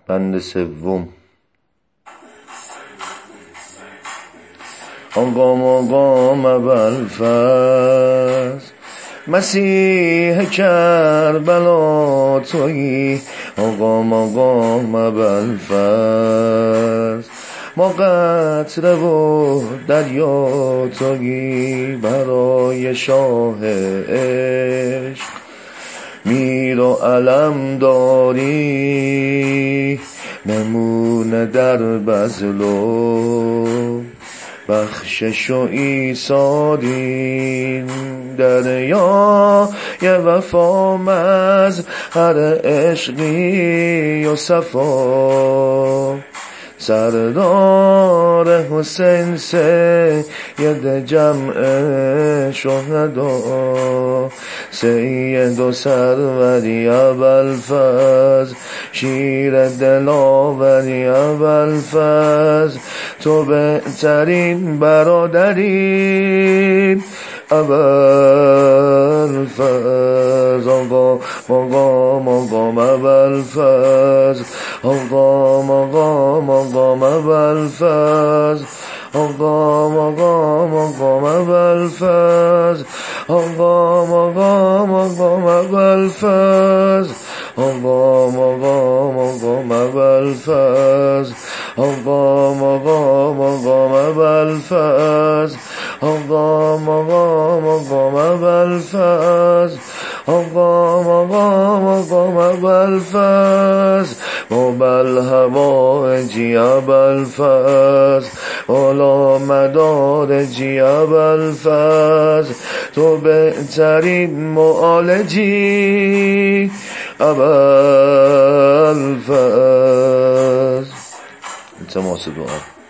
بند سوم. آقام ابوالفضل مسیح کربلا تویی. آقام ابوالفضل ما قطره و دریا تویی. برای شاه عشق میر و علم داری. نمونه در بذل و بخشش و ایثاری. دریای وفا مظهر عشقی و صفا. سردار حسین سید جمع شهدا. سید و سروری ابوالفضل شیر دلاوری ابوالفضل. تو بهترین برادری ابوالفضل. مقام ابوالفضل. مقام ابوالفضل. مقام ابوالفضل. مقام ابوالفضل. مقام ابوالفضل. مقام ابوالفضل. مقام ابوالفضل. مقام ابوالفضل. مبل هوایجی ابوالفضل. والا مدارجی ابوالفضل. تو بهترین معالجی ابوالفضل. التماس دعا.